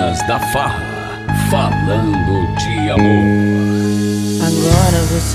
Rainhas da Farra, falando de amor. Agora você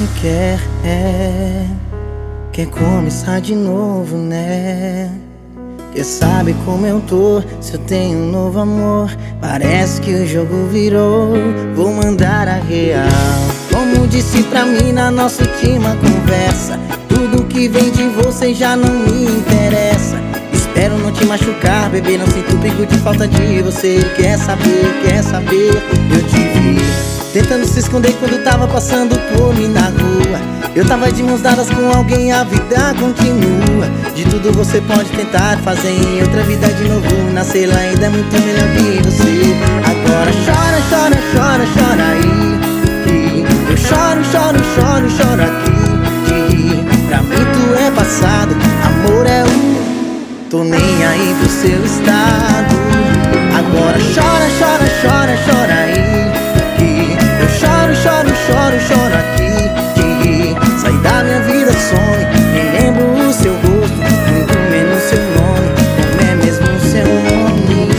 quer começar de novo, né? Quer saber como eu tô, se eu tenho um novo amor. Parece que o jogo virou, vou mandar a real. Como disse pra mim na nossa última conversa, tudo que vem de você já não me interessa. Espero não te machucar, bebê, não sinto perigo de falta de você. Quer saber, eu te vi tentando se esconder quando tava passando por mim na rua. Eu tava de mãos dadas com alguém, a vida continua. De tudo você pode tentar fazer em outra vida de novo. Nascer lá ainda é muito melhor que você. Agora chora, chora, chora, chora aí. Eu choro, choro, choro, choro aqui. Pra mim tu é passado, amor é tô nem aí pro seu estado. Agora chora, chora, chora, chora aí. Eu choro, choro, choro, choro aqui. Sai da minha vida, some. Nem lembro o seu rosto, muito menos seu nome. Como é mesmo o seu nome?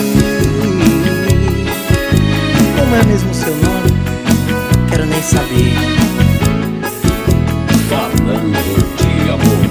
Como é mesmo o seu nome? Quero nem saber. Falando de amor.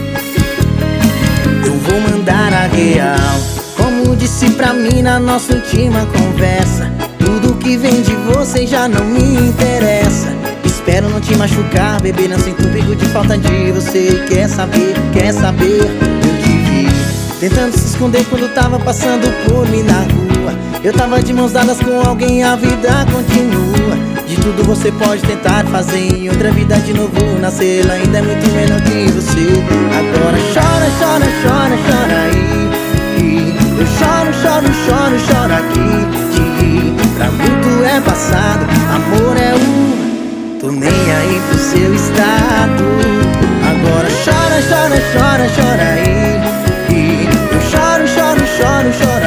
Eu vou mandar a real. Como disse pra mim na nossa última conversa, tudo que vem de você já não me interessa. Espero não te machucar, bebê, não sinto perigo de falta de você. Quer saber, eu te vi tentando se esconder quando tava passando por mim na rua. Eu tava de mãos dadas com alguém, a vida continua. De tudo você pode tentar fazer em outra vida de novo. Nascer lá ainda é muito melhor que você. Agora chora, chora, chora, chora aí. Eu choro, choro, choro, choro aqui. Pra mim tu é passado, amor é tô nem aí pro seu estado. Agora chora, chora, chora, chora aí. Eu choro, choro, choro, choro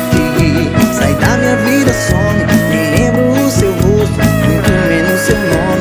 aqui. Sai da minha vida, some. Nem lembro o seu rosto, muito menos seu nome.